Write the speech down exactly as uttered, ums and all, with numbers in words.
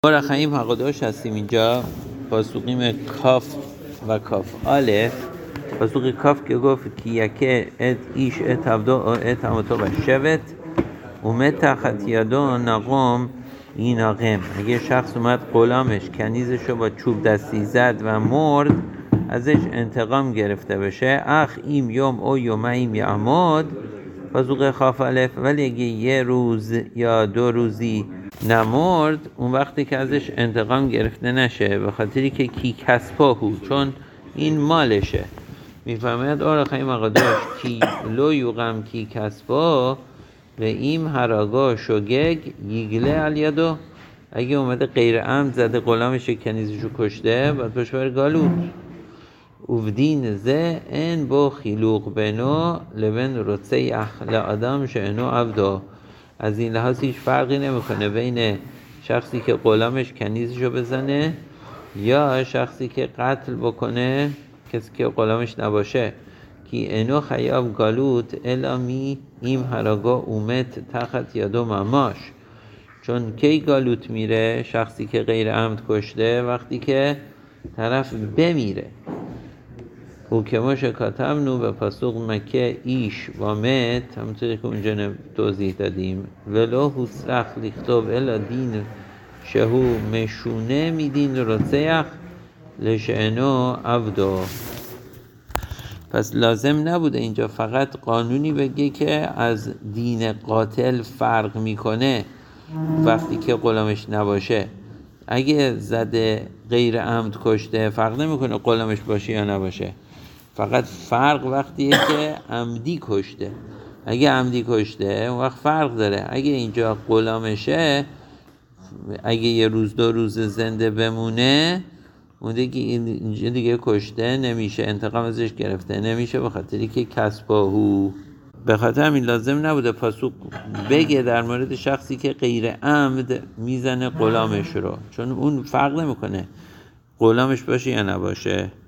ما رخیم حقاداش هستیم اینجا پاسوقیم کاف و کاف الف. پاسوق کاف که گفت که یکه ات ایش ات عبدو ات عمتو و شوت اومد تحت یدو نقم این نقم. اگه شخص اومد غلامش کنیزشو با چوب دستی زد و مرد ازش انتقام گرفته بشه اخ ایم یوم او یومیم یعمد پاسوق کاف الف. ولی اگه یه روز یا دو روزی نمرد اون وقتی که ازش انتقام گرفته نشه به خاطری که کی کسباهو چون این مالشه. میفهمید آره خیلی مقاداش کی لو یوغم کی کسبا و این هراگا شگگ یگله علیدو. اگه اومده غیر عمد زده غلامش کنیزشو کشته باید باشه بر گالوت. اوفدین زه ان با خیلوق بنو لبن رتسه اخل آدم شنو عبدا. از این لحاظ هیچ فرقی نمیکنه بین شخصی که غلامش کنیزشو بزنه یا شخصی که قتل بکنه کسی که غلامش نباشه. کی انو خیاب گالوت الا می ایم هراگا اومت تحت یادو مماش. چون کی گالوت میره شخصی که غیر عمد کشته وقتی که طرف بمیره. او که ما شکاتم نو به پاسوق مکه ایش و مت همونطوری که اونجا توضیح دادیم ولو حسرخ لیختوب الا دین شهو مشونه میدین رتسیخ لشعنو عبدو. پس لازم نبوده اینجا فقط قانونی بگه که از دین قاتل فرق میکنه وقتی که غلامش نباشه. اگه زده غیر عمد کشته فرق نمیکنه غلامش باشه یا نباشه، فقط فرق وقتیه که عمدی کشته. اگه عمدی کشته اون وقت فرق داره. اگه اینجا غلامشه اگه یه روز دو روز زنده بمونه اون دیگه اینجا دیگه کشته نمیشه، انتقام ازش گرفته نمیشه به خاطری که کسباهو. به خاطر همین لازم نبوده پاسوق بگه در مورد شخصی که غیر عمد میزنه غلامش رو، چون اون فرق نمیکنه غلامش باشه یا نباشه.